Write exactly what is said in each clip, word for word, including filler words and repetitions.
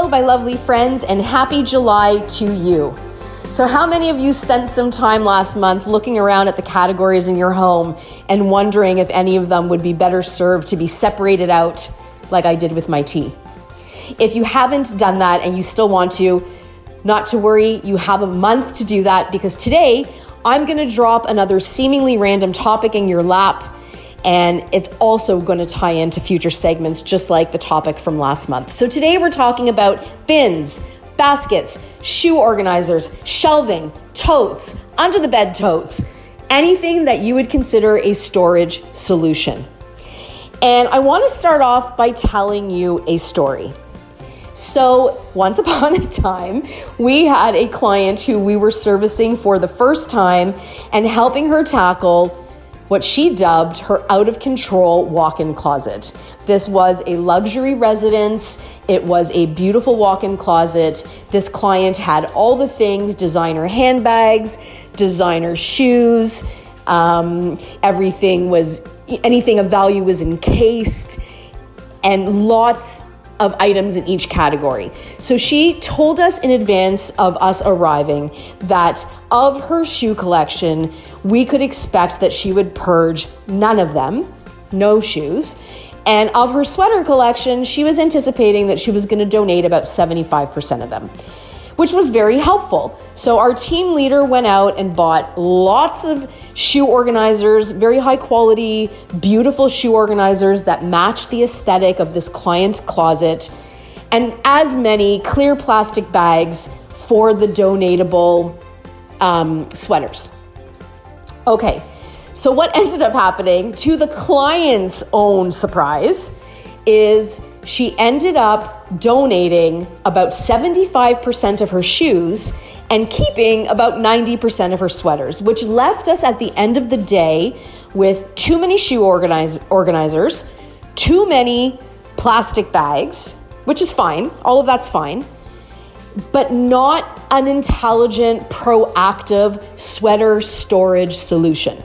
my lovely friends, and happy July to you. So how many of you spent some time last month looking around at the categories in your home and wondering if any of them would be better served to be separated out like I did with my tea? If you haven't done that and you still want to, not to worry, you have a month to do that, because today I'm going to drop another seemingly random topic in your lap, and it's also going to tie into future segments just like the topic from last month. So today we're talking about bins, baskets, shoe organizers, shelving, totes, under the bed totes, anything that you would consider a storage solution. And I want to start off by telling you a story. So once upon a time, we had a client who we were servicing for the first time and helping her tackle what she dubbed her out-of-control walk-in closet. This was a luxury residence. It was a beautiful walk-in closet. This client had all the things: designer handbags, designer shoes, um, everything was, anything of value was encased, and lots of items in each category. So she told us in advance of us arriving that of her shoe collection, we could expect that she would purge none of them, no shoes. And of her sweater collection, she was anticipating that she was going to donate about seventy-five percent of them, which was very helpful. So our team leader went out and bought lots of shoe organizers, very high quality, beautiful shoe organizers that matched the aesthetic of this client's closet, and as many clear plastic bags for the donatable um, sweaters. Okay, so what ended up happening, to the client's own surprise, is she ended up donating about seventy-five percent of her shoes and keeping about ninety percent of her sweaters, which left us at the end of the day with too many shoe organize- organizers, too many plastic bags, which is fine. All of that's fine, but not an intelligent, proactive sweater storage solution.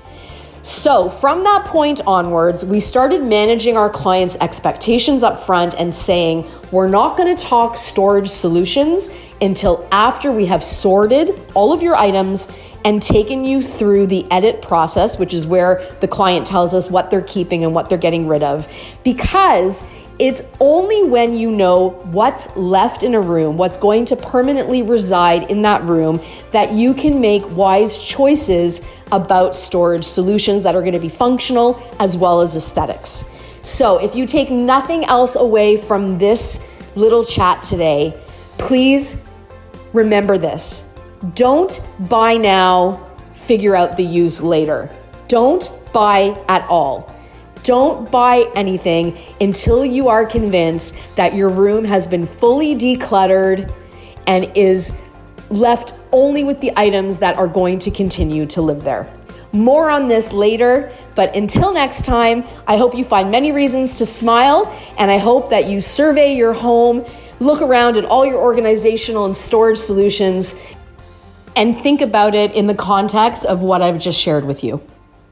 So from that point onwards, we started managing our clients' expectations up front and saying, we're not going to talk storage solutions until after we have sorted all of your items and taken you through the edit process, which is where the client tells us what they're keeping and what they're getting rid of. Because it's only when you know what's left in a room, what's going to permanently reside in that room, that you can make wise choices about storage solutions that are going to be functional as well as aesthetics. So if you take nothing else away from this little chat today, please remember this. Don't buy now, figure out the use later. Don't buy at all. Don't buy anything until you are convinced that your room has been fully decluttered and is left only with the items that are going to continue to live there. More on this later, but until next time, I hope you find many reasons to smile, and I hope that you survey your home, look around at all your organizational and storage solutions, and think about it in the context of what I've just shared with you.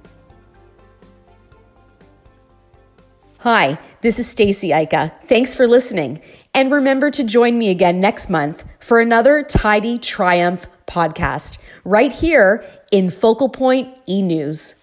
Hi, this is Stacy Ica. Thanks for listening. And remember to join me again next month for another Tidy Triumph podcast right here in Focal Point E-News.